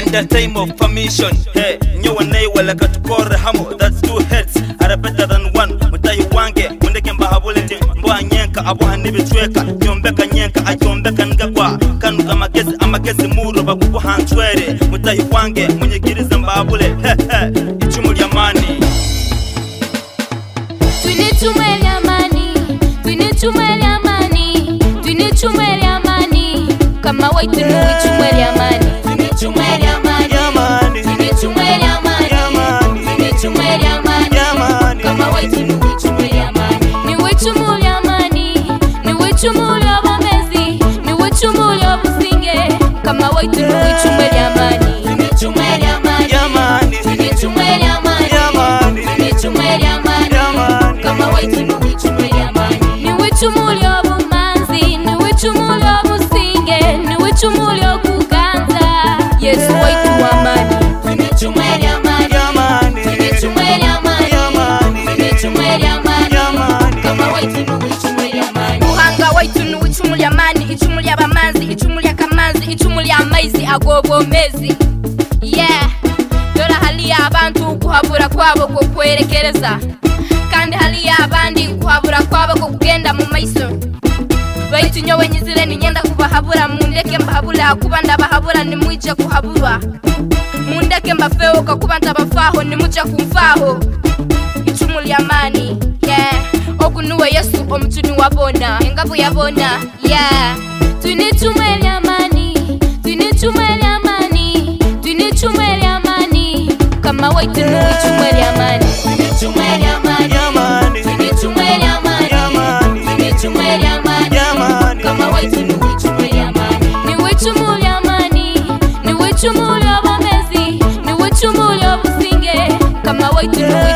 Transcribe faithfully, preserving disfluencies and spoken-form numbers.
the time of permission. Hey, nyo wanai wala katukore hamo. That's two heads are better than one. Mutayi wange munde kemba habule tim mboa nyenka abo hanibi chweka nyombeka nyenka ayombeka ngakwa kanu kama kesi ama kesi muro bakubu hantwere mutayi wange mwenye giriza mbabule he he ichumu lyamani Twini chumwe lyamani Twini chumwe lyamani Twini chumwe lyamani Kama waitu nui chumwe lyamani Twini chumwe lyamani Twini chumwe lyamani Twini chumwe lyamani Kama waitu nui chumwe lyamani Niwe chumu lyamani Niwe chumu lyabamezi Niwe chumu lyabusinge Kama waitu nui chumwe lyamani Twini chumwe lyamani Twini chumwe lyamani Twini chumwe lyamani Kama waitu nui chumwe lyamani Niwe chumu lyabumanzi Niwe chumu lyabusinge Niwe chumu lyakuganza Yesu waitu wamani Twini chumwe lyamani Twini chumwe lyamani Twini chumwe lyamani Kama waitu nui chumwe lyamani Muhanga waitu nui chumu lyamani Ichumu lyabamanzi Ichumu lyakamanzi Ichumu lyamaizi agobomezi Yeah Dora hali ya abantu kuhabura kwabo ko kwerekereza kandi hali ya abandi kuhabura kwabo ko kugenda mu maiso Baitu nyowe nyizire ninyenda kubahabura mundeke mbahabura kuba ndabahabura nimwije kuhabura mundeke mbafeho kakuba ndabafaho nimuje kumfaho Ichumu lyamani yeah ogunuwe Yesu omutuni wabona engabu yabona yeah Twini chumwe lyamani Twini chumwe lyamani Twini chumwe lyamani Kama waitu nui chumwe lyamani Twini chumwe lyamani Twini chumwe lyamani Twini chumwe lyamani Kama waitu nui chumwe lyamani Niwe chumu lyamani Niwe chumu lyabamezi Niwe chumu lyabusinge Kama waitu nui